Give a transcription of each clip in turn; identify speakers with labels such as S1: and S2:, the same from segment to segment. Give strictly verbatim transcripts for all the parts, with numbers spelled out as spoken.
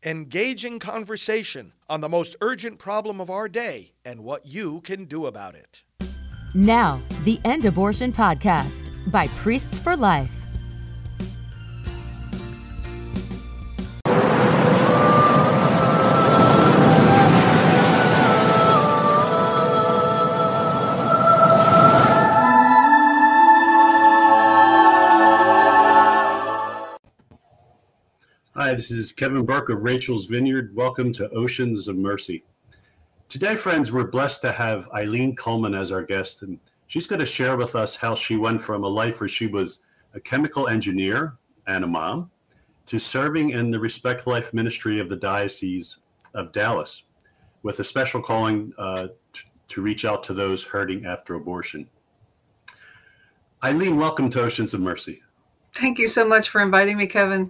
S1: Engaging conversation on the most urgent problem of our day and what you can do about it.
S2: Now, the End Abortion Podcast by Priests for Life.
S3: Hi, this is Kevin Burke of Rachel's Vineyard. Welcome to Oceans of Mercy. Today, friends, we're blessed to have Eileen Coleman as our guest, and she's going to share with us how she went from a life where she was a chemical engineer and a mom to serving in the Respect Life ministry of the Diocese of Dallas with a special calling uh, t- to reach out to those hurting after abortion. Eileen, welcome to Oceans of Mercy.
S4: Thank you so much for inviting me, Kevin.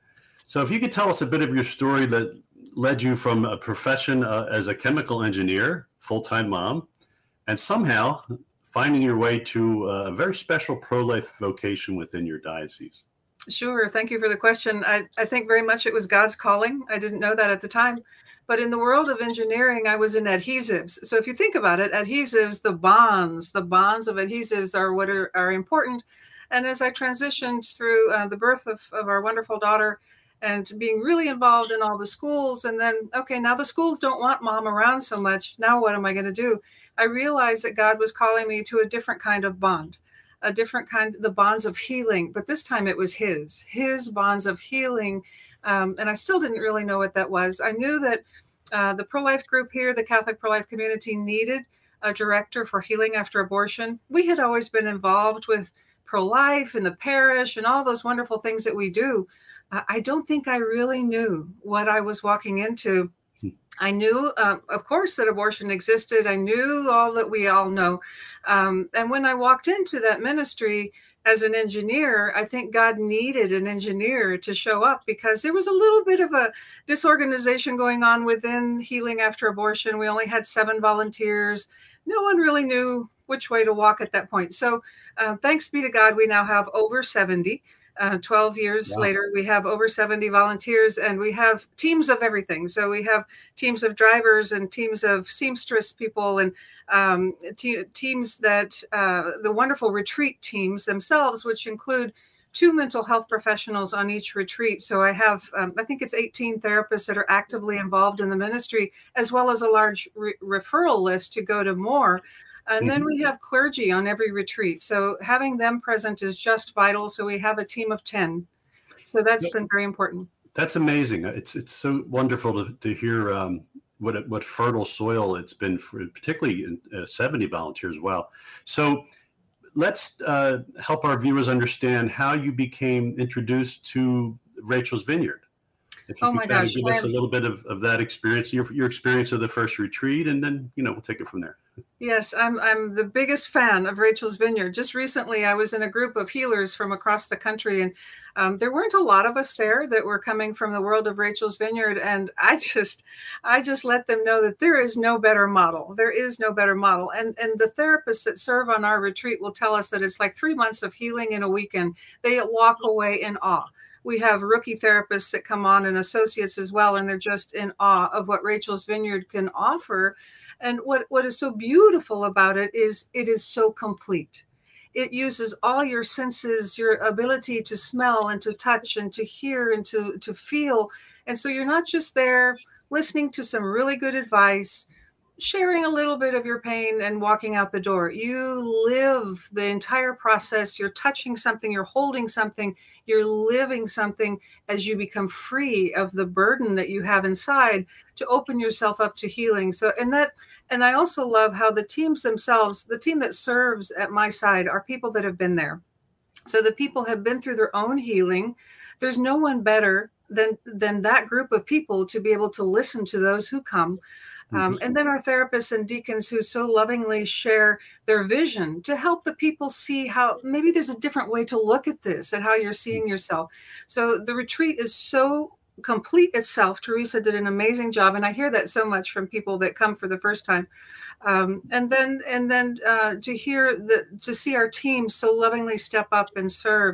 S3: So if you could tell us a bit of your story that led you from a profession uh, as a chemical engineer, full-time mom, and somehow finding your way to a very special pro-life vocation within your diocese.
S4: Sure. Thank you for the question. I, I think very much it was God's calling. I didn't know that at the time. But in the world of engineering, I was in adhesives. So if you think about it, adhesives, the bonds, the bonds of adhesives are what are, are important. And as I transitioned through uh, the birth of, of our wonderful daughter, and being really involved in all the schools. And then, okay, now the schools don't want mom around so much. Now what am I going to do? I realized that God was calling me to a different kind of bond, a different kind, the bonds of healing. But this time it was his, his bonds of healing. Um, and I still didn't really know what that was. I knew that uh, the pro-life group here, the Catholic pro-life community, needed a director for healing after abortion. We had always been involved with pro-life in the parish and all those wonderful things that we do. I don't think I really knew what I was walking into. I knew, uh, of course, that abortion existed. I knew all that we all know. Um, and when I walked into that ministry as an engineer, I think God needed an engineer to show up because there was a little bit of a disorganization going on within healing after abortion. We only had seven volunteers. No one really knew which way to walk at that point. So uh, thanks be to God, we now have over seventy. Uh, twelve years wow. later, we have over seventy volunteers and we have teams of everything. So we have teams of drivers and teams of seamstress people and um, te- teams that uh, the wonderful retreat teams themselves, which include two mental health professionals on each retreat. So I have, um, I think it's eighteen therapists that are actively involved in the ministry, as well as a large re- referral list to go to more. And then we have clergy on every retreat. So having them present is just vital. So we have a team of ten. So that's been very important.
S3: That's amazing. It's it's so wonderful to, to hear um, what what fertile soil it's been for, particularly in, uh, seventy volunteers. Wow. So let's uh, help our viewers understand how you became introduced to Rachel's Vineyard. If you
S4: oh
S3: could
S4: my
S3: kind
S4: gosh,
S3: of give us a little bit of, of that experience, your your experience of the first retreat, and then, you know, we'll take it from there.
S4: Yes, I'm I'm the biggest fan of Rachel's Vineyard. Just recently, I was in a group of healers from across the country, and um, there weren't a lot of us there that were coming from the world of Rachel's Vineyard. And I just, I just let them know that there is no better model. There is no better model. And and the therapists that serve on our retreat will tell us that it's like three months of healing in a weekend. They walk away in awe. We have rookie therapists that come on and associates as well, and they're just in awe of what Rachel's Vineyard can offer. And what, what is so beautiful about it is it is so complete. It uses all your senses, your ability to smell and to touch and to hear and to, to feel. And so you're not just there listening to some really good advice, sharing a little bit of your pain and walking out the door. You live the entire process. You're touching something, you're holding something, you're living something as you become free of the burden that you have inside to open yourself up to healing. So, and that, and I also love how the teams themselves, the team that serves at my side are people that have been there. So the people have been through their own healing. There's no one better than, than that group of people to be able to listen to those who come. Um, and then our therapists and deacons who so lovingly share their vision to help the people see how maybe there's a different way to look at this and how you're seeing yourself. So the retreat is so complete itself. Teresa did an amazing job. And I hear that so much from people that come for the first time. Um, and then and then uh, to hear the to see our team so lovingly step up and serve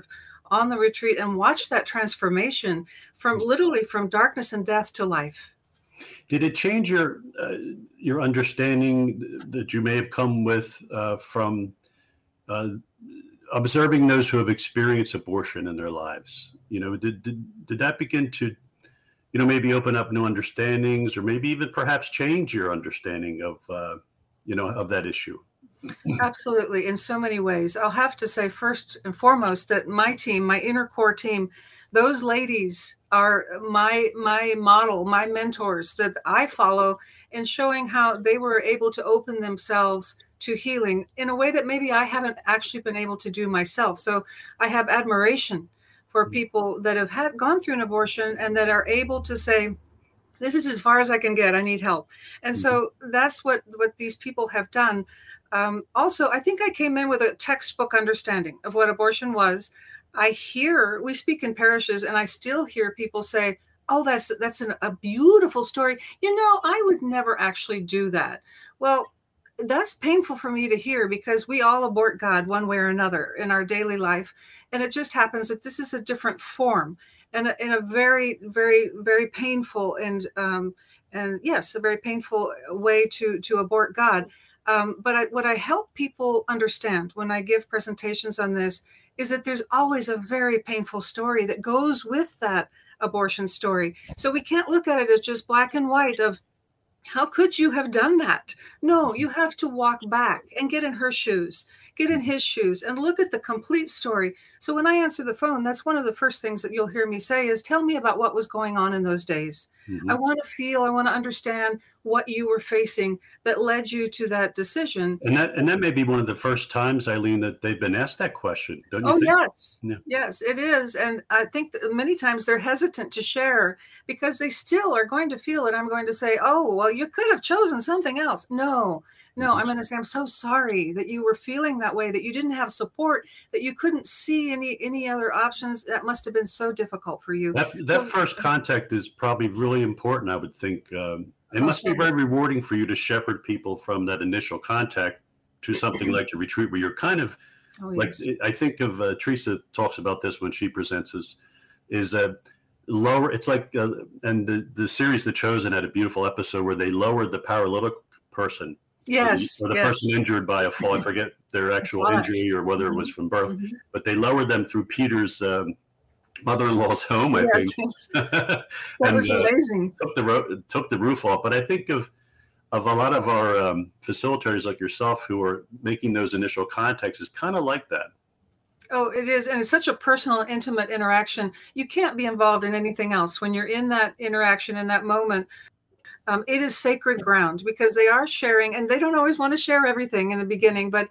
S4: on the retreat and watch that transformation from literally from darkness and death to life.
S3: Did it change your uh, your understanding that you may have come with uh, from uh, observing those who have experienced abortion in their lives? You know, did, did did that begin to, you know, maybe open up new understandings, or maybe even perhaps change your understanding of, uh, you know, of that issue?
S4: Absolutely, in so many ways. I'll have to say first and foremost that my team, my inner core team, those ladies are my my model, my mentors that I follow in showing how they were able to open themselves to healing in a way that maybe I haven't actually been able to do myself. So I have admiration for people that have had gone through an abortion and that are able to say, this is as far as I can get, I need help. And so that's what, what these people have done. Um, also, I think I came in with a textbook understanding of what abortion was. I hear, we speak in parishes, and I still hear people say, oh, that's that's an, a beautiful story. You know, I would never actually do that. Well, that's painful for me to hear because we all abort God one way or another in our daily life. And it just happens that this is a different form and in a very, very, very painful and, um, and yes, a very painful way to, to abort God. Um, but I, what I help people understand when I give presentations on this is that there's always a very painful story that goes with that abortion story. So we can't look at it as just black and white of how could you have done that? No, you have to walk back and get in her shoes, get in his shoes and look at the complete story. So when I answer the phone, that's one of the first things that you'll hear me say is, tell me about what was going on in those days. Mm-hmm. I want to feel, I want to understand what you were facing that led you to that decision.
S3: And that and that may be one of the first times, Eileen, that they've been asked that question, don't you
S4: oh,
S3: think?
S4: yes.
S3: Yeah.
S4: Yes, it is. And I think that many times they're hesitant to share because they still are going to feel it. I'm going to say, oh, well, you could have chosen something else. No, no, I'm going to say, I'm so sorry that you were feeling that way, that you didn't have support, that you couldn't see any any other options. That must have been so difficult for you.
S3: That, that first contact is probably really important, I would think. Um, it must be very rewarding for you to shepherd people from that initial contact to something like a retreat where you're kind of oh, like, yes. I think of uh, Teresa talks about this when she presents is, is a lower, it's like, uh, and the, the series The Chosen had a beautiful episode where they lowered the paralytic person.
S4: Yes.
S3: Or the, or the
S4: yes.
S3: person injured by a fall. I forget their actual injury or whether it was from birth, mm-hmm. but they lowered them through Peter's um, mother-in-law's home, I yes. think.
S4: That
S3: and,
S4: was amazing.
S3: Uh, took the ro- took the roof off. But I think of of a lot of our um, facilitators like yourself who are making those initial contacts is kind of like that.
S4: Oh, it is. And it's such a personal and intimate interaction. You can't be involved in anything else. When you're in that interaction, in that moment, um, it is sacred ground because they are sharing, and they don't always want to share everything in the beginning, but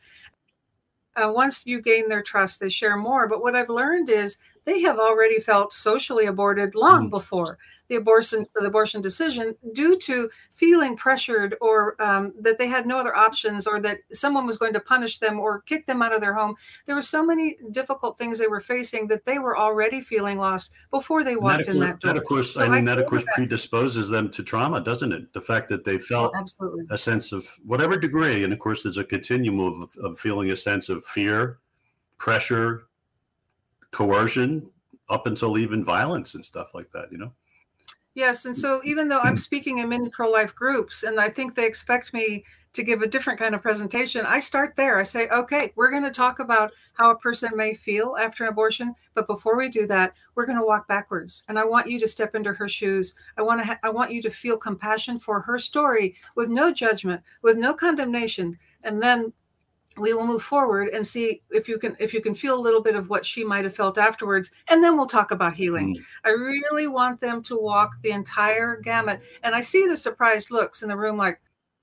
S4: uh, once you gain their trust, they share more. But what I've learned is they have already felt socially aborted long mm. before the abortion, the abortion decision, due to feeling pressured or um, that they had no other options, or that someone was going to punish them or kick them out of their home. There were so many difficult things they were facing that they were already feeling lost before they walked that in that door.
S3: That, of course, so I mean, that of course that. predisposes them to trauma, doesn't it? The fact that they felt
S4: oh, absolutely.
S3: a sense of whatever degree, and of course, there's a continuum of, of feeling a sense of fear, pressure, coercion, up until even violence and stuff like that, you know?
S4: Yes. And so even though I'm speaking in many pro-life groups, and I think they expect me to give a different kind of presentation, I start there. I say, okay, we're going to talk about how a person may feel after an abortion. But before we do that, we're going to walk backwards. And I want you to step into her shoes. I want to ha- I want you to feel compassion for her story with no judgment, with no condemnation. And then we will move forward and see if you can if you can feel a little bit of what she might have felt afterwards. And then we'll talk about healing. Mm. I really want them to walk the entire gamut. And I see the surprised looks in the room like,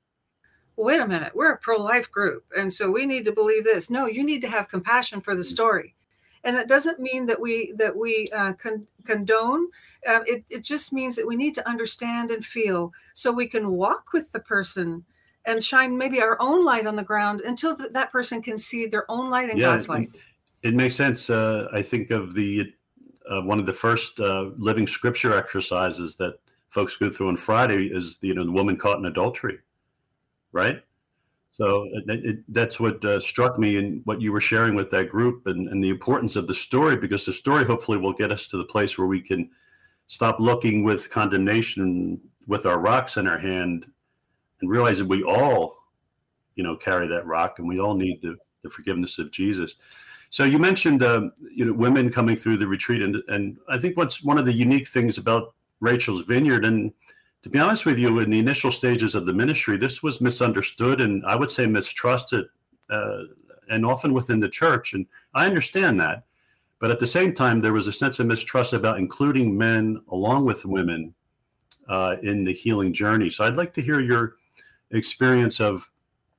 S4: wait a minute, we're a pro-life group. And so we need to believe this. No, you need to have compassion for the story. And that doesn't mean that we that we uh, con- condone. Uh, it, it just means that we need to understand and feel so we can walk with the person and shine maybe our own light on the ground until th- that person can see their own light and yeah, God's light.
S3: It, it makes sense. Uh, I think of the uh, one of the first uh, living scripture exercises that folks go through on Friday is, you know, the woman caught in adultery, right? So it, it, that's what uh, struck me in what you were sharing with that group, and, and the importance of the story, because the story hopefully will get us to the place where we can stop looking with condemnation with our rocks in our hand and realize that we all, you know, carry that rock, and we all need the, the forgiveness of Jesus. So you mentioned, um, you know, women coming through the retreat, and and I think what's one of the unique things about Rachel's Vineyard, and to be honest with you, in the initial stages of the ministry, this was misunderstood and I would say mistrusted, uh, and often within the church. And I understand that, but at the same time, there was a sense of mistrust about including men along with women uh, in the healing journey. So I'd like to hear your experience of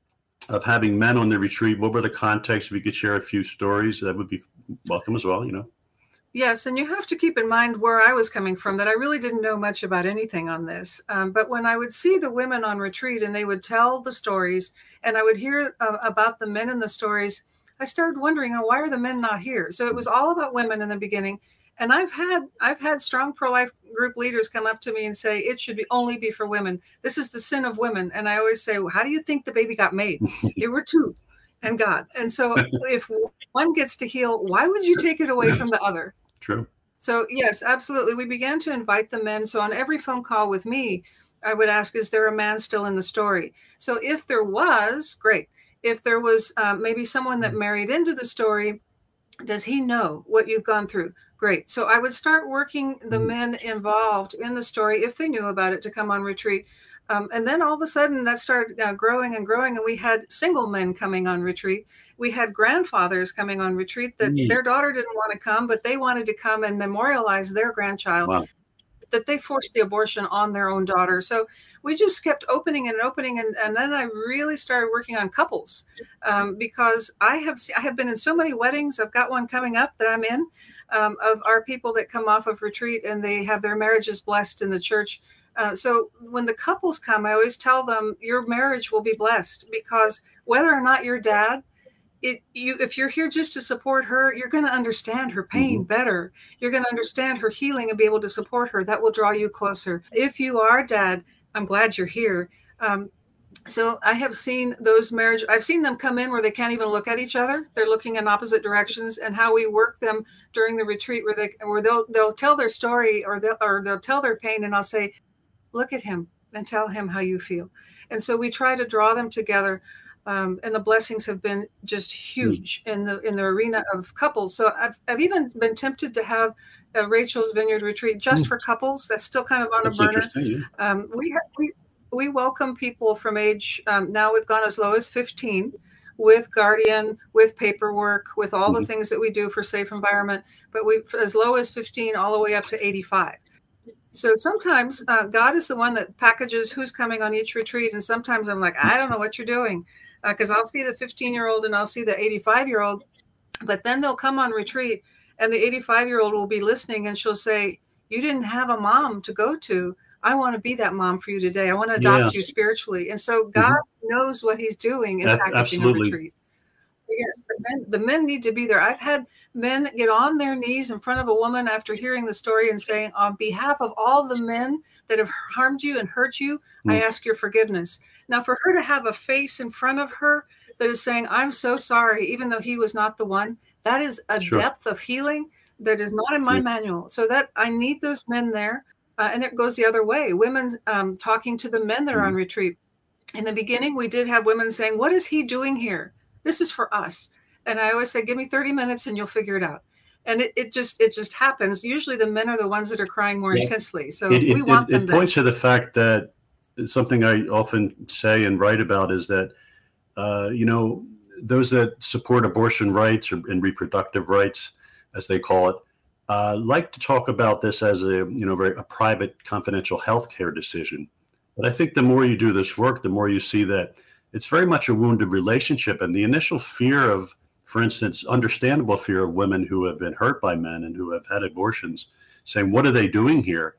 S3: of having men on the retreat. What were the contexts? If you could share a few stories, that would be welcome as well, you know.
S4: Yes, and you have to keep in mind where I was coming from, that I really didn't know much about anything on this. Um, but when I would see the women on retreat and they would tell the stories, and I would hear uh, about the men in the stories, I started wondering, oh, why are the men not here? So it was all about women in the beginning. And I've had I've had strong pro-life group leaders come up to me and say, it should be only be for women. This is the sin of women. And I always say, well, how do you think the baby got made? There were two, and God. And so if one gets to heal, why would you take it away from the other?
S3: True.
S4: So yes, absolutely. We began to invite the men. So on every phone call with me, I would ask, is there a man still in the story? So if there was, great. If there was uh, maybe someone that married into the story, does he know what you've gone through? Great. So I would start working the men involved in the story, if they knew about it, to come on retreat. Um, and then all of a sudden that started uh, growing and growing. And we had single men coming on retreat. We had grandfathers coming on retreat that
S3: Mm.
S4: their daughter didn't want to come, but they wanted to come and memorialize their grandchild,
S3: Wow.
S4: that they forced the abortion on their own daughter. So we just kept opening and opening. And, and then I really started working on couples um, because I have I have been in so many weddings. I've got one coming up that I'm in um, of our people that come off of retreat and they have their marriages blessed in the church. Uh, so when the couples come, I always tell them your marriage will be blessed, because whether or not your dad, it you if you're here just to support her, you're going to understand her pain
S3: Mm-hmm.
S4: better. You're going to understand her healing and be able to support her. That will draw you closer. If you are dad, I'm glad you're here. Um, so I have seen those marriage. I've seen them come in where they can't even look at each other. They're looking in opposite directions, and how we work them during the retreat, where they where they'll they'll tell their story, or they'll or they'll tell their pain, and I'll say, look at him and tell him how you feel. And so we try to draw them together. Um, and the blessings have been just huge in the in the arena of couples. So I've I've even been tempted to have a Rachel's Vineyard retreat just
S3: Mm.
S4: for couples. That's still kind of on
S3: That's
S4: a burner.
S3: interesting. Yeah.
S4: Um, we have, we we welcome people from age. Um, now we've gone as low as fifteen, with guardian, with paperwork, with all the
S3: Mhm.
S4: things that we do for safe environment. But we as low as fifteen, all the way up to eighty-five. So sometimes uh, God is the one that packages who's coming on each retreat. And sometimes I'm like, I don't know what you're doing, because uh, I'll see the fifteen-year-old and I'll see the eighty-five-year-old. But then they'll come on retreat and the eighty-five-year-old will be listening and she'll say, you didn't have a mom to go to. I want to be that mom for you today. I want to adopt
S3: Yes.
S4: you spiritually. And so God
S3: Mhm.
S4: knows what he's doing in
S3: A-
S4: packaging
S3: absolutely.
S4: a retreat. Yes, the men, the men need to be there. I've had men get on their knees in front of a woman after hearing the story and saying, on behalf of all the men that have harmed you and hurt you, I
S3: Mm.
S4: ask your forgiveness. Now, for her to have a face in front of her that is saying, I'm so sorry, even though he was not the one, that is a
S3: Sure.
S4: depth of healing that is not in my
S3: Yeah.
S4: manual. So that I need those men there. Uh, and it goes the other way. Women um, talking to the men that are on
S3: Mhm.
S4: retreat. In the beginning, we did have women saying, what is he doing here? This is for us. And I always say, give me thirty minutes and you'll figure it out. And it, it just it just happens. Usually the men are the ones that are crying more
S3: Yeah.
S4: intensely. So
S3: It,
S4: we
S3: it,
S4: want
S3: it,
S4: them
S3: it
S4: there.
S3: points to the fact that something I often say and write about is that, uh, you know, those that support abortion rights or, and reproductive rights, as they call it, uh, like to talk about this as a, you know, very a private, confidential healthcare decision. But I think the more you do this work, the more you see that it's very much a wounded relationship. And the initial fear of, for instance, understandable fear of women who have been hurt by men and who have had abortions, saying, what are they doing here?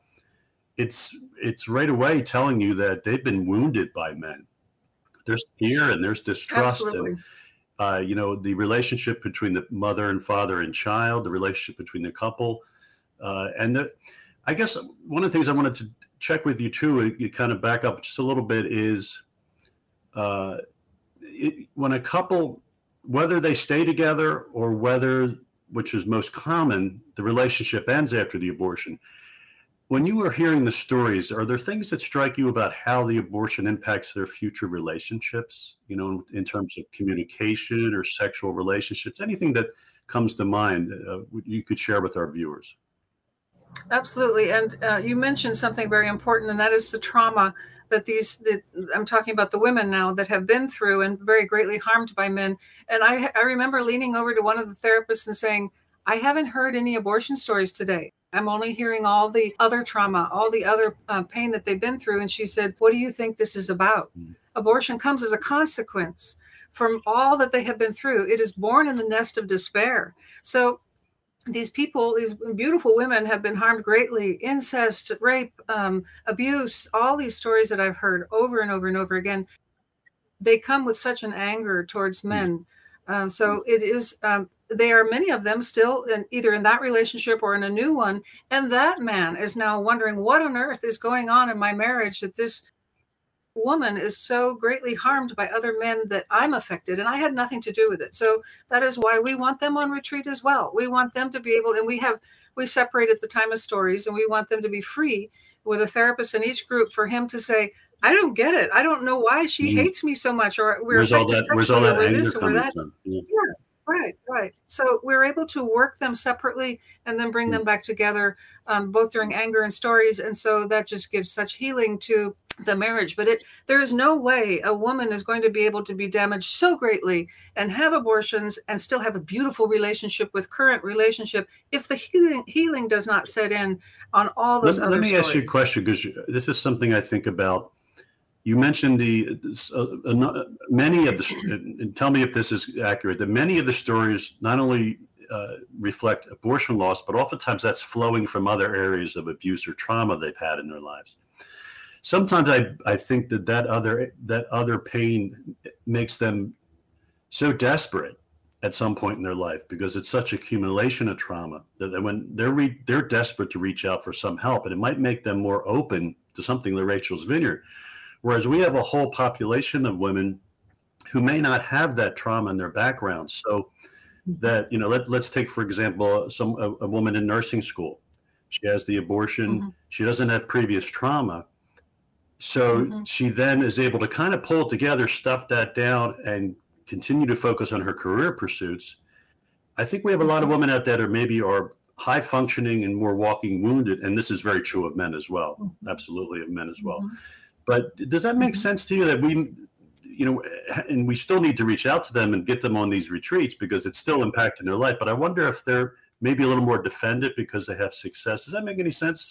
S3: It's it's right away telling you that they've been wounded by men. There's fear and there's distrust.
S4: Absolutely.
S3: And, uh, you know, the relationship between the mother and father and child, the relationship between the couple. Uh, and the, I guess one of the things I wanted to check with you too, you kind of back up just a little bit, is uh, it, when a couple, whether they stay together or whether, which is most common, the relationship ends after the abortion. When you are hearing the stories, are there things that strike you about how the abortion impacts their future relationships, you know, in terms of communication or sexual relationships? Anything that comes to mind uh, you could share with our viewers?
S4: Absolutely. And uh, you mentioned something very important, and that is the trauma that these, that I'm talking about the women now that have been through and very greatly harmed by men. And I, I remember leaning over to one of the therapists and saying, I haven't heard any abortion stories today. I'm only hearing all the other trauma, all the other uh, pain that they've been through. And she said, what do you think this is about? Mm. Abortion comes as a consequence from all that they have been through. It is born in the nest of despair. So these people, these beautiful women have been harmed greatly, incest, rape, um, abuse, all these stories that I've heard over and over and over again. They come with such an anger towards men. Um, so it is, um, they are, many of them still in, either in that relationship or in a new one. And that man is now wondering, what on earth is going on in my marriage that this woman is so greatly harmed by other men that I'm affected, and I had nothing to do with it. So that is why we want them on retreat as well. We want them to be able, and we have, we separate at the time of stories, and we want them to be free with a therapist in each group for him to say, I don't get it. I don't know why she mm. hates me so much, or we're
S3: where's all that, where's all that anger coming from?
S4: Yeah. yeah. Right, right. So we're able to work them separately and then bring them back together, um, both during anger and stories. And so that just gives such healing to the marriage. But it, there is no way a woman is going to be able to be damaged so greatly and have abortions and still have a beautiful relationship with current relationship if the healing healing does not set in on all those
S3: let,
S4: other
S3: Let me
S4: stories.
S3: ask you a question, because this is something I think about. You mentioned the uh, uh, many of the, and tell me if this is accurate, that many of the stories not only uh, reflect abortion loss, but oftentimes that's flowing from other areas of abuse or trauma they've had in their lives. Sometimes I, I think that that other, that other pain makes them so desperate at some point in their life, because it's such accumulation of trauma that when they're re, they're desperate to reach out for some help, and it might make them more open to something like Rachel's Vineyard. Whereas we have a whole population of women who may not have that trauma in their background. So that, you know, let, let's take, for example, some a, a woman in nursing school. She has the abortion. Mm-hmm. She doesn't have previous trauma. So mm-hmm. she then is able to kind of pull it together, stuff that down, and continue to focus on her career pursuits. I think we have a lot of women out there that maybe are high functioning and more walking wounded. And this is very true of men as well. Mm-hmm. Absolutely of men as well. Mm-hmm. But does that make sense to you that we, you know, and we still need to reach out to them and get them on these retreats because it's still impacting their life. But I wonder if they're maybe a little more defended because they have success. Does that make any sense?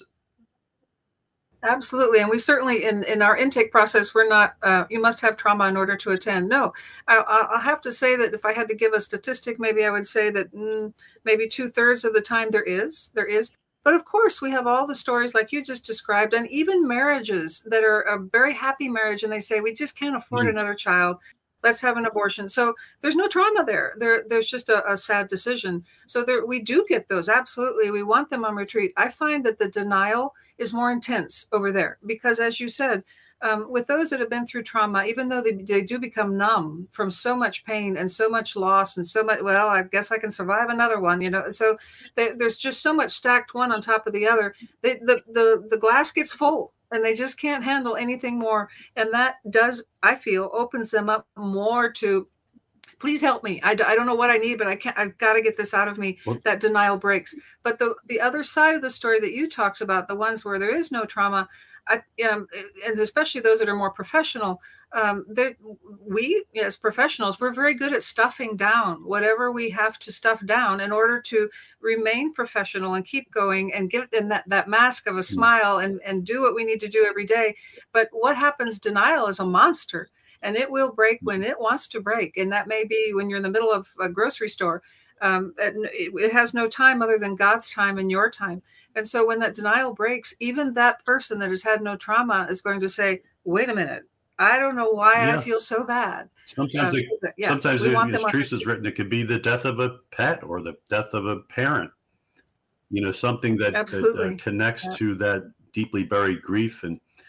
S4: Absolutely. And we certainly, in, in our intake process, we're not, uh, you must have trauma in order to attend. No, I, I'll have to say that if I had to give a statistic, maybe I would say that mm, maybe two thirds of the time there is, there is. But of course, we have all the stories like you just described, and even marriages that are a very happy marriage, and they say, we just can't afford mm-hmm. another child. Let's have an abortion. So there's no trauma there. There, there's just a, a sad decision. So there, we do get those. Absolutely. We want them on retreat. I find that the denial is more intense over there because, as you said, Um, with those that have been through trauma, even though they, they do become numb from so much pain and so much loss and so much, well, I guess I can survive another one, you know. So they, there's just so much stacked one on top of the other. They, the, the, the glass gets full and they just can't handle anything more. And that does, I feel, opens them up more to, please help me. I, I don't know what I need, but I can't, I've got to get this out of me. What? That denial breaks. But the, the other side of the story that you talked about, the ones where there is no trauma, I, um, and especially those that are more professional, um, we as professionals, we're very good at stuffing down whatever we have to stuff down in order to remain professional and keep going and give them that, that mask of a smile and, and do what we need to do every day. But what happens, denial is a monster, and it will break when it wants to break. And that may be when you're in the middle of a grocery store. Um, it, it has no time other than God's time and your time. And so when that denial breaks, even that person that has had no trauma is going to say, wait a minute, I don't know why yeah. I feel so bad.
S3: Sometimes, uh, it, yeah, sometimes it, as Teresa's written, it could be the death of a pet or the death of a parent, you know, something that, that uh, connects yeah. to that deeply buried grief. And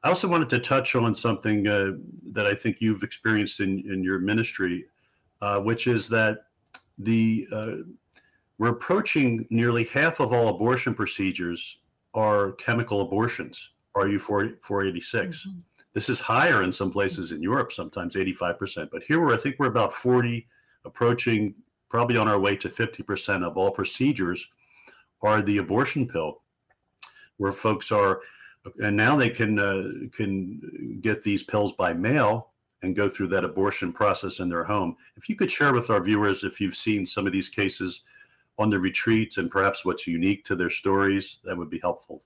S3: I also wanted to touch on something uh, that I think you've experienced in, in your ministry, uh, which is that the uh, we're approaching nearly half of all abortion procedures are chemical abortions, R U four eighty-six. Mm-hmm. This is higher in some places in Europe, sometimes eighty-five percent. But here we're, I think we're about forty, approaching probably on our way to fifty percent of all procedures are the abortion pill, where folks are, and now they can uh, can get these pills by mail and go through that abortion process in their home. If you could share with our viewers if you've seen some of these cases on the retreats and perhaps what's unique to their stories, that would be helpful.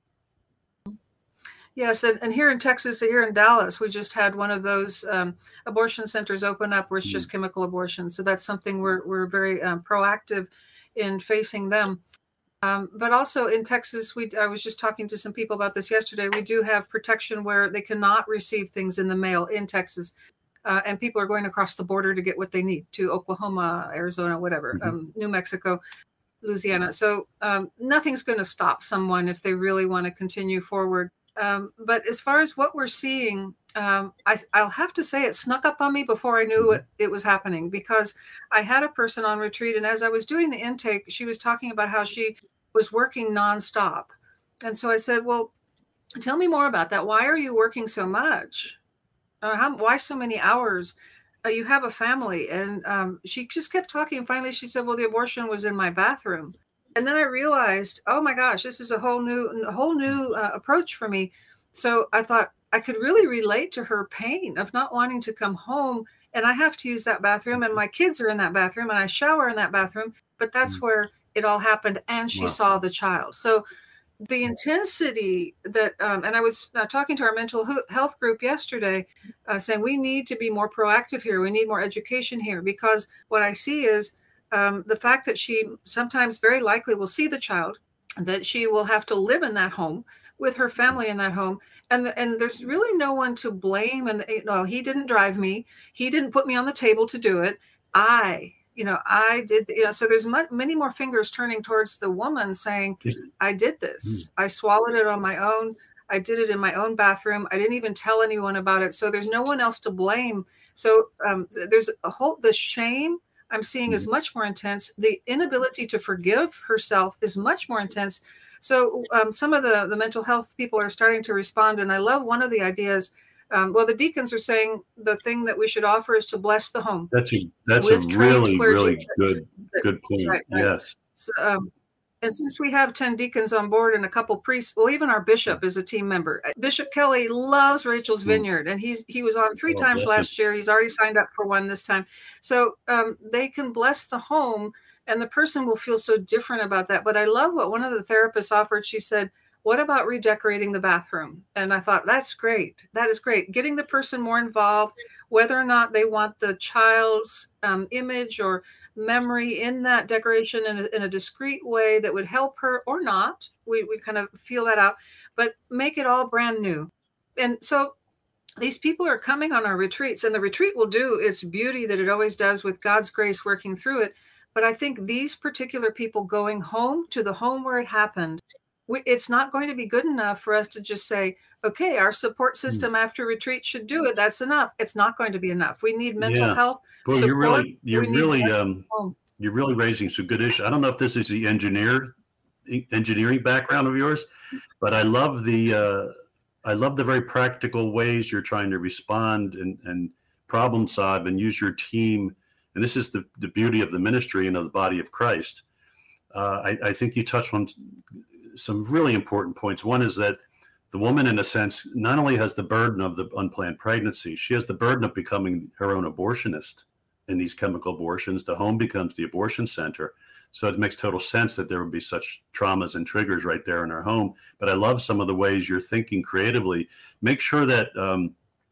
S4: Yes, and, and here in Texas, here in Dallas, we just had one of those um, abortion centers open up where it's just mm. chemical abortion. So that's something we're we're very um, proactive in facing them. Um, but also in Texas, we I was just talking to some people about this yesterday. We do have protection where they cannot receive things in the mail in Texas. Uh, and people are going across the border to get what they need to Oklahoma, Arizona, whatever, mm-hmm. um, New Mexico, Louisiana. So um, nothing's going to stop someone if they really want to continue forward. Um, but as far as what we're seeing, um, I, I'll have to say it snuck up on me before I knew it, it was happening, because I had a person on retreat, and as I was doing the intake, she was talking about how she was working nonstop. And so I said, well, tell me more about that. Why are you working so much? Uh, how, why so many hours? Uh, you have a family. And um, she just kept talking. And finally, she said, well, the abortion was in my bathroom. And then I realized, oh my gosh, this is a whole new, a whole new uh, approach for me. So I thought I could really relate to her pain of not wanting to come home, and I have to use that bathroom, and my kids are in that bathroom, and I shower in that bathroom. But that's mm-hmm. where it all happened, and she wow. saw the child. So the intensity that, um, and I was uh, talking to our mental health group yesterday, uh, saying we need to be more proactive here. We need more education here, because what I see is um, the fact that she sometimes very likely will see the child, that she will have to live in that home with her family in that home. And, the, and there's really no one to blame. And the, no, he didn't drive me. He didn't put me on the table to do it. I, you know, I did, you know, so there's much, many more fingers turning towards the woman saying, I did this. I swallowed it on my own. I did it in my own bathroom. I didn't even tell anyone about it. So there's no one else to blame. So um, there's a whole, the shame I'm seeing is much more intense. The inability to forgive herself is much more intense. So um, some of the, the mental health people are starting to respond. And I love one of the ideas. Um, well, the deacons are saying the thing that we should offer is to bless the home.
S3: That's a, that's a really, really good, good point. Right, right. Yes.
S4: So, um, and since we have ten deacons on board and a couple priests, well, even our bishop is a team member. Bishop Kelly loves Rachel's Vineyard, and he's he was on three oh, times last it. year. He's already signed up for one this time. So um, they can bless the home, and the person will feel so different about that. But I love what one of the therapists offered. She said, what about redecorating the bathroom? And I thought, that's great. That is great. Getting the person more involved, whether or not they want the child's um, image or memory in that decoration in a, in a discreet way that would help her or not. We, we kind of feel that out, but make it all brand new. And so these people are coming on our retreats, and the retreat will do its beauty that it always does with God's grace working through it. But I think these particular people going home to the home where it happened, we, it's not going to be good enough for us to just say, okay, our support system mm. after retreat should do it. That's enough. It's not going to be enough. We need mental yeah. health.
S3: Well, you're really, you're really, um, you're really raising some good issues. I don't know if this is the engineer, engineering background of yours, but I love the, uh, I love the very practical ways you're trying to respond and, and problem solve and use your team. And this is the, the beauty of the ministry and of the body of Christ. Uh, I, I think you touched on some really important points. One is that the woman, in a sense, not only has the burden of the unplanned pregnancy, she has the burden of becoming her own abortionist in these chemical abortions. The home becomes the abortion center. So it makes total sense that there would be such traumas and triggers right there in her home. But I love some of the ways you're thinking creatively. Make sure that um,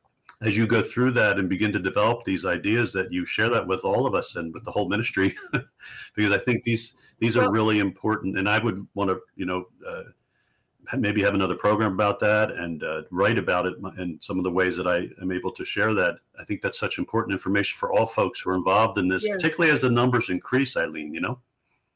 S3: as you go through that and begin to develop these ideas, that you share that with all of us and with the whole ministry, because I think these these are really important. And I would want to, you know, uh, maybe have another program about that and uh, write about it and some of the ways that I am able to share that. I think that's such important information for all folks who are involved in this, yes. particularly as the numbers increase, Eileen, you know?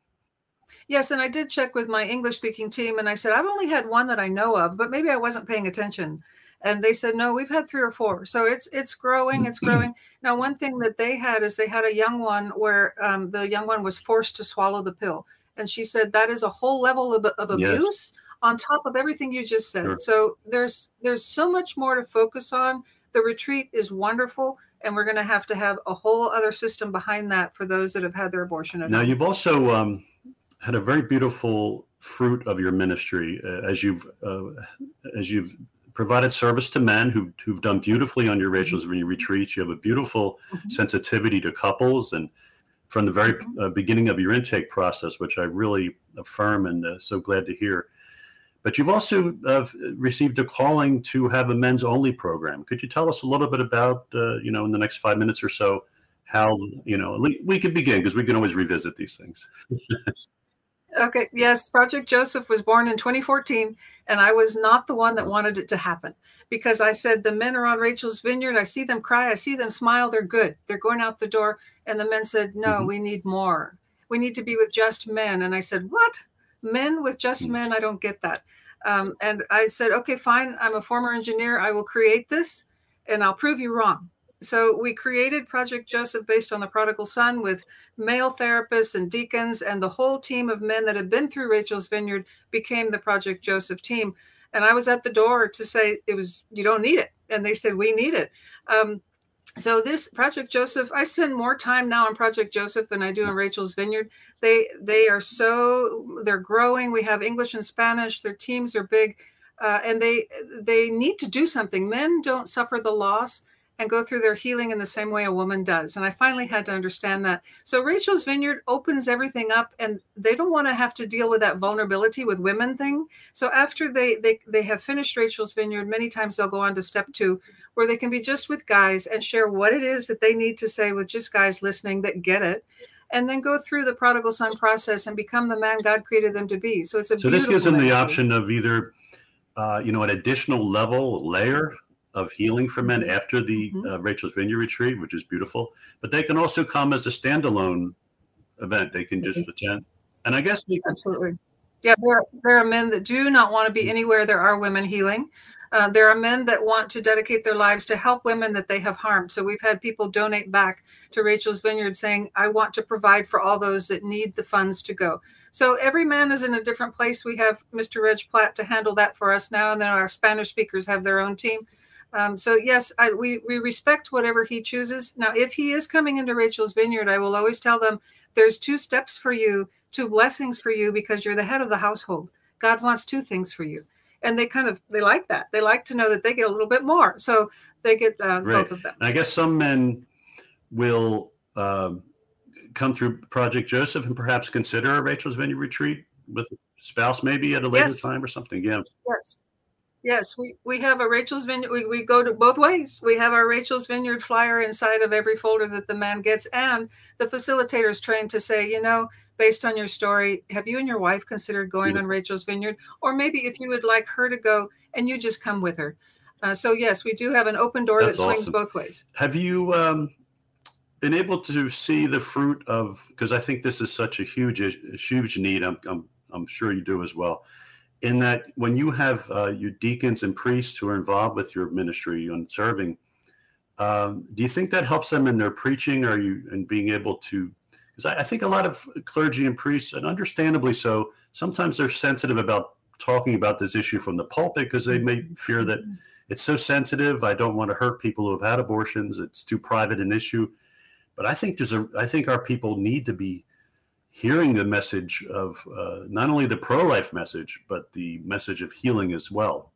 S4: Yes, and I did check with my English-speaking team, and I said, I've only had one that I know of, but maybe I wasn't paying attention. And they said, no, we've had three or four. So it's it's growing, it's growing. Now, one thing that they had is they had a young one where um, the young one was forced to swallow the pill. And she said that is a whole level of, of abuse yes. on top of everything you just said. Sure. So there's there's so much more to focus on. The retreat is wonderful, and we're going to have to have a whole other system behind that for those that have had their abortion at
S3: now,
S4: home.
S3: You've also um, had a very beautiful fruit of your ministry uh, as you've uh, as you've provided service to men who, who've done beautifully on your Rachel's Vineyard retreats. You have a beautiful mm-hmm. sensitivity to couples, and from the very uh, beginning of your intake process, which I really affirm and uh, so glad to hear. But you've also uh, received a calling to have a men's only program. Could you tell us a little bit about, uh, you know, in the next five minutes or so, how, you know, we could begin, because we can always revisit these things.
S4: Okay. Yes. Project Joseph was born in twenty fourteen, and I was not the one that wanted it to happen, because I said, the men are on Rachel's Vineyard. I see them cry. I see them smile. They're good. They're going out the door. And the men said, no, mm-hmm. we need more. We need to be with just men. And I said, what? Men with just mm-hmm. men? I don't get that. Um, and I said, okay, fine. I'm a former engineer. I will create this, and I'll prove you wrong. So we created Project Joseph based on the prodigal son, with male therapists and deacons, and the whole team of men that had been through Rachel's Vineyard became the Project Joseph team. And I was at the door to say, it was, you don't need it. And they said, we need it. Um, so this Project Joseph, I spend more time now on Project Joseph than I do in Rachel's Vineyard. They, they are so, they're growing. We have English and Spanish. Their teams are big, uh, and they, they need to do something. Men don't suffer the loss and go through their healing in the same way a woman does. And I finally had to understand that. So Rachel's Vineyard opens everything up, and they don't want to have to deal with that vulnerability with women thing. So after they they they have finished Rachel's Vineyard, many times they'll go on to step two, where they can be just with guys and share what it is that they need to say with just guys listening that get it, and then go through the prodigal son process and become the man God created them to be. So it's a
S3: so this gives them the option of either, uh, you know, an additional level layer of healing for men after the uh, Rachel's Vineyard retreat, which is beautiful. But they can also come as a standalone event. They can just mm-hmm. attend. And I guess they can-
S4: absolutely. Yeah, there, there are men that do not want to be anywhere there are women healing. Uh, there are men that want to dedicate their lives to help women that they have harmed. So we've had people donate back to Rachel's Vineyard saying, I want to provide for all those that need the funds to go. So every man is in a different place. We have Mister Reg Platt to handle that for us now. And then our Spanish speakers have their own team. Um, so yes, I, we, we respect whatever he chooses. Now, if he is coming into Rachel's Vineyard, I will always tell them there's two steps for you, two blessings for you, because you're the head of the household. God wants two things for you. And they kind of, they like that. They like to know that they get a little bit more. So they get uh, both of them.
S3: And I guess some men will uh, come through Project Joseph and perhaps consider a Rachel's Vineyard retreat with a spouse maybe at a later
S4: yes.
S3: time or something. Yeah.
S4: Yes. Yes, we, we have a Rachel's Vineyard. We, we go to both ways. We have our Rachel's Vineyard flyer inside of every folder that the man gets. And the facilitator is trained to say, you know, based on your story, have you and your wife considered going Beautiful. on Rachel's Vineyard? Or maybe if you would like her to go and you just come with her. Uh, so, yes, we do have an open door That's that swings awesome. both ways.
S3: Have you um, been able to see the fruit of, because I think this is such a huge, a huge need. I'm, I'm, I'm sure you do as well. In that when you have uh, your deacons and priests who are involved with your ministry and serving, um, do you think that helps them in their preaching? Or you and being able to, because I, I think a lot of clergy and priests, and understandably so, sometimes they're sensitive about talking about this issue from the pulpit because they may fear that it's so sensitive. I don't want to hurt people who have had abortions. It's too private an issue. But I think there's a, I think our people need to be hearing the message of uh, not only the pro-life message, but the message of healing as well.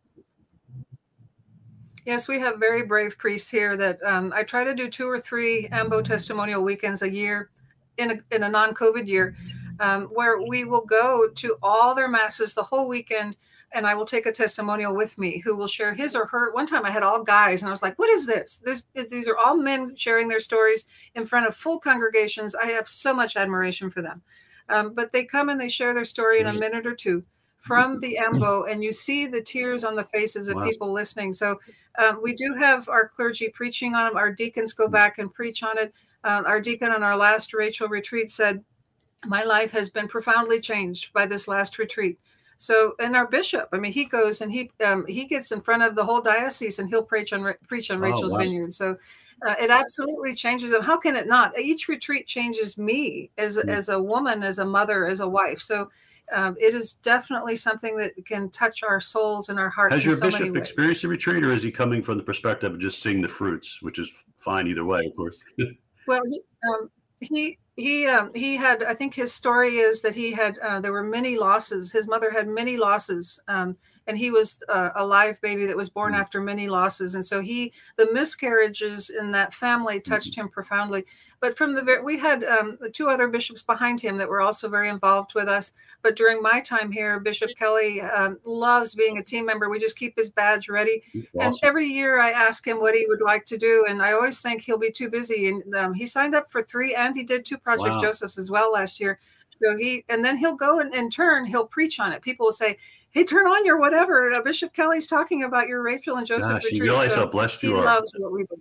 S4: Yes, we have very brave priests here that um, I try to do two or three AMBO testimonial weekends a year in a, in a non-COVID year, um, where we will go to all their masses the whole weekend, and I will take a testimonial with me who will share his or her. One time I had all guys, and I was like, what is this? There's, these are all men sharing their stories in front of full congregations. I have so much admiration for them. Um, but they come and they share their story in a minute or two from the AMBO, and you see the tears on the faces of wow. people listening. So um, we do have our clergy preaching on them. Our deacons go back and preach on it. Uh, our deacon on our last Rachel retreat said, my life has been profoundly changed by this last retreat. So, and our bishop, I mean, he goes and he um, he gets in front of the whole diocese and he'll preach on preach on Rachel's
S3: Oh, wow.
S4: Vineyard. So, uh, it absolutely changes them. How can it not? Each retreat changes me as
S3: Mm.
S4: as a woman, as a mother, as a wife. So, um, it is definitely something that can touch our souls and our hearts.
S3: Has
S4: in
S3: your
S4: so many
S3: bishop
S4: ways.
S3: experienced the retreat, or is he coming from the perspective of just seeing the fruits, which is fine either way, of course?
S4: Well, he um, he he um, he had. I think his story is that he had. Uh, there were many losses. His mother had many losses, um, and he was uh, a live baby that was born
S3: Mhm.
S4: after many losses. And so he, the miscarriages in that family touched him profoundly. But from the very, we had um, two other bishops behind him that were also very involved with us. But during my time here, Bishop Kelly um, loves being a team member. We just keep his badge ready. And
S3: Awesome.
S4: every year I ask him what he would like to do. And I always think he'll be too busy. And um, he signed up for three, and he did two Project
S3: Wow.
S4: Josephs as well last year. So he, and then he'll go and in turn, he'll preach on it. People will say, hey, turn on your whatever. Uh, Bishop Kelly's talking about your Rachel and Joseph
S3: Gosh, you
S4: retreat.
S3: realize
S4: So
S3: how blessed
S4: he
S3: you are.
S4: loves what we do.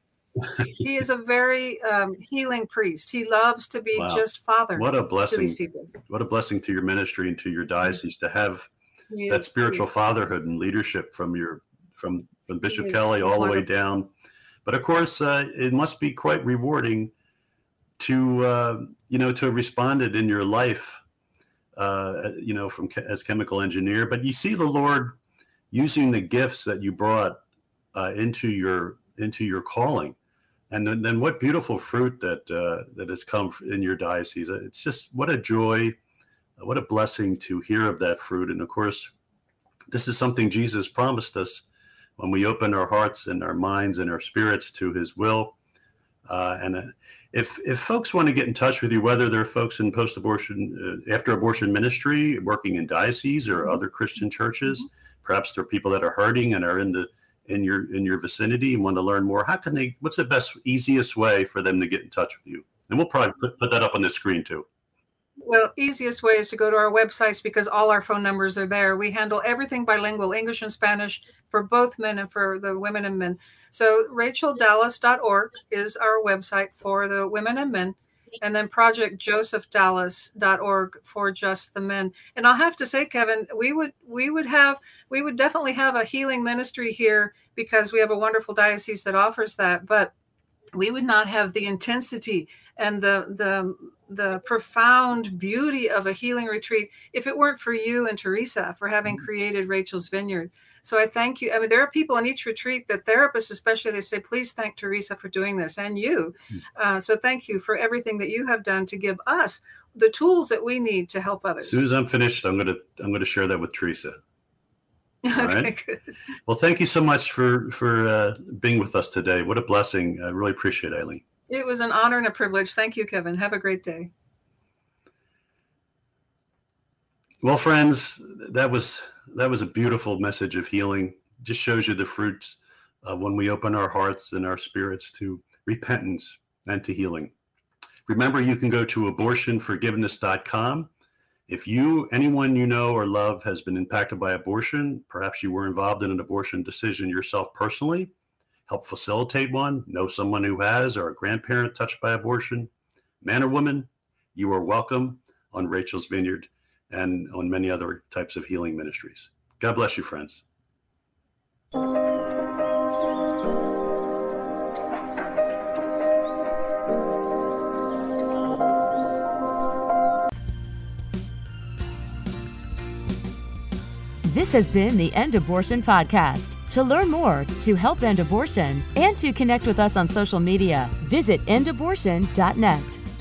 S4: He is a very um, healing priest. He loves to be
S3: Wow.
S4: just father
S3: What a
S4: to
S3: blessing.
S4: these people.
S3: What a blessing to your ministry and to your diocese to have
S4: He
S3: that
S4: is-
S3: spiritual
S4: he is-
S3: fatherhood and leadership from your from from Bishop
S4: He is-
S3: Kelly
S4: he's
S3: all the way
S4: wonderful.
S3: down. But of course, uh, it must be quite rewarding to uh, you know to have responded in your life, uh, you know, from as chemical engineer. But you see the Lord using the gifts that you brought uh, into your into your calling, and then, then what beautiful fruit that uh, that has come in your diocese. It's just what a joy, what a blessing to hear of that fruit. And of course, this is something Jesus promised us when we open our hearts and our minds and our spirits to his will. Uh, and uh, if if folks want to get in touch with you, whether they're folks in post-abortion, uh, after-abortion ministry, working in dioceses or other Christian churches, perhaps they're people that are hurting and are in the in your in your vicinity and want to learn more, how can they, what's the best, easiest way for them to get in touch with you? And we'll probably put, put that up on the screen too.
S4: Well, easiest way is to go to our websites because all our phone numbers are there. We handle everything bilingual, English and Spanish, for both men and for the women and men. So rachel dallas dot org is our website for the women and men, and then project joseph dallas dot org for just the men. And I'll have to say, Kevin, we would we would have we would definitely have a healing ministry here because we have a wonderful diocese that offers that, but we would not have the intensity and the the the profound beauty of a healing retreat if it weren't for you and Teresa for having created Rachel's Vineyard. So I thank you. I mean, there are people in each retreat, the therapists especially, they say, please thank Teresa for doing this, and you. Uh, so thank you for everything that you have done to give us the tools that we need to help others.
S3: As soon as I'm finished, I'm gonna I'm gonna share that with Teresa.
S4: Okay,
S3: right.
S4: good.
S3: Well, thank you so much for for uh, being with us today. What a blessing! I really appreciate it, Eileen.
S4: It was an honor and a privilege. Thank you, Kevin. Have a great day.
S3: Well, friends, that was that was a beautiful message of healing. Just shows you the fruits uh, when we open our hearts and our spirits to repentance and to healing. Remember, you can go to abortion forgiveness dot com. If you, anyone you know or love has been impacted by abortion, perhaps you were involved in an abortion decision yourself personally, help facilitate one, know someone who has, or a grandparent touched by abortion, man or woman, you are welcome on Rachel's Vineyard and on many other types of healing ministries. God bless you, friends.
S2: This has been the End Abortion Podcast. To learn more, to help end abortion, and to connect with us on social media, visit end abortion dot net.